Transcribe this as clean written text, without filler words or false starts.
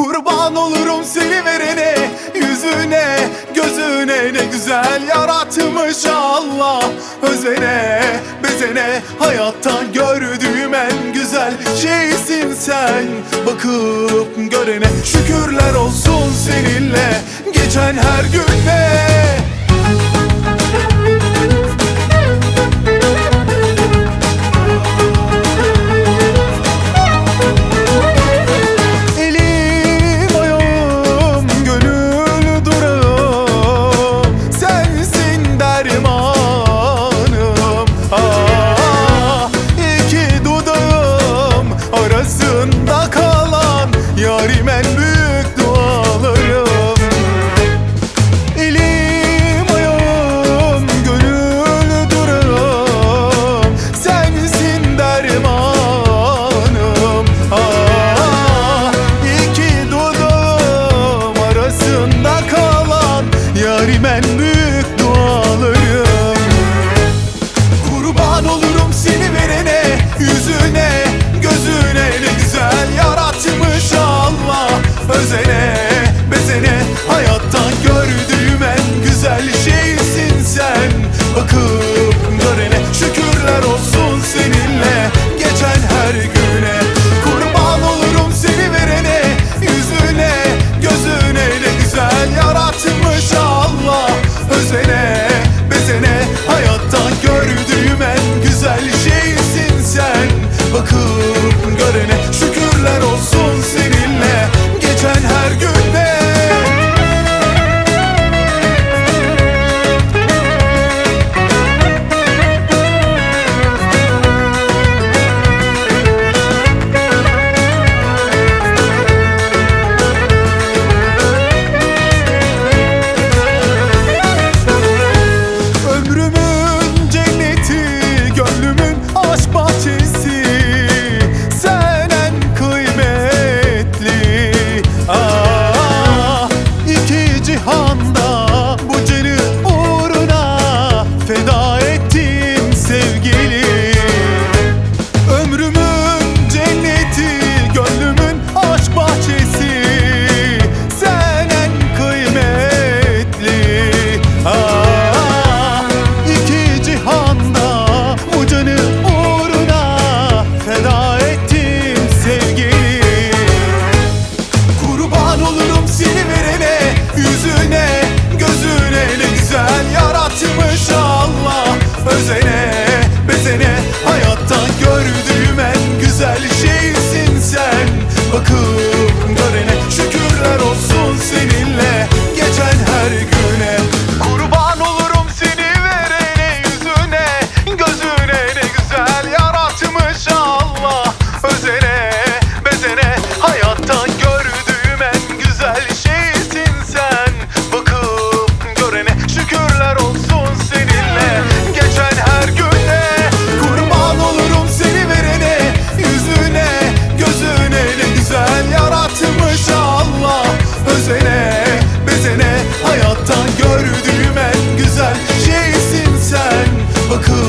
Kurban olurum seni verene, yüzüne, gözüne. Ne güzel yaratmış Allah, özene, bezene. Hayattan gördüğüm en güzel şeysin sen, bakıp görene. Şükürler olsun seninle geçen her güne. Arasında kalan yarim en büyük dualarım. Elim ayağım gönül durağım, sensin dermanım. İki dudağım arasında kalan yarim en büyük dualarım. Kurban olurum seni verene, yüzüne, gözüne. Ne güzel yaratmış Allah, özene, bezene. Hayattan gördüğüm en güzel şeysin sen, bakıp görene. Şükürler olsun seninle geçen her güne. Kurban olurum seni verene, yüzüne, gözüne. Ne güzel yaratmış Allah, özene, bezene. Hayattan gördüğüm en güzel şeysin sen, bakıp görene. Şükürler olsun seninle geçen her günde. Ömrümün cenneti, gönlümün aşk bahçesi. Cihanda bu canı uğruna feda ettim sevgili. Ömrümün cenneti, gönlümün aşk bahçesi. Sen en kıymetli. İki cihanda bu canı uğruna feda ettim sevgili. Kurban olurum seni verene, yüzüne, gözüne. Ne güzel yaratmış Allah, özene, bezene. Hayattan gördüğüm en güzel şeysin sen, bakıp görene. Şükürler olsun seninle geçen her güne. Kurban olurum seni verene, yüzüne, gözüne. Ne güzel yaratmış Allah, özene, bezene. Hayattan gördüğüm en güzel şeysin sen, bakıp görene. Şükürler olsun seninle geçen her güne. Kurban olurum seni verene, yüzüne, gözüne. Ne güzel yaratmış Allah, özene, bezene. Hayattan gördüğüm en güzel şeysin sen, bakıp